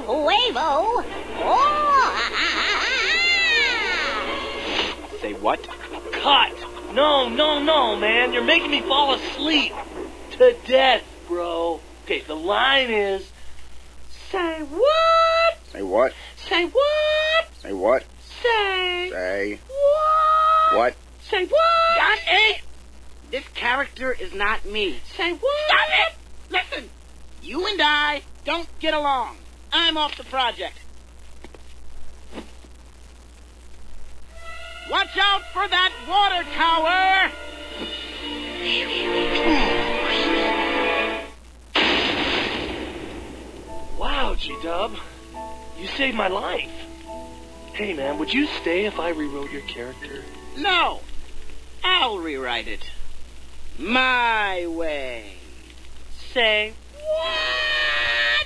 Huevo. Oh. Say what? Cut! No, man. You're making me fall asleep. To death, bro. Okay, the line is... Say what? Say what? Say what? Say what? Say... What? What? Say what? Dante! This character is not me. Say what? Stop it! Listen, you and I don't get along. I'm off the project. Watch out for that water tower! Wow, G-Dub. You saved my life. Hey, man, would you stay if I rewrote your character? No, I'll rewrite it. My way. Say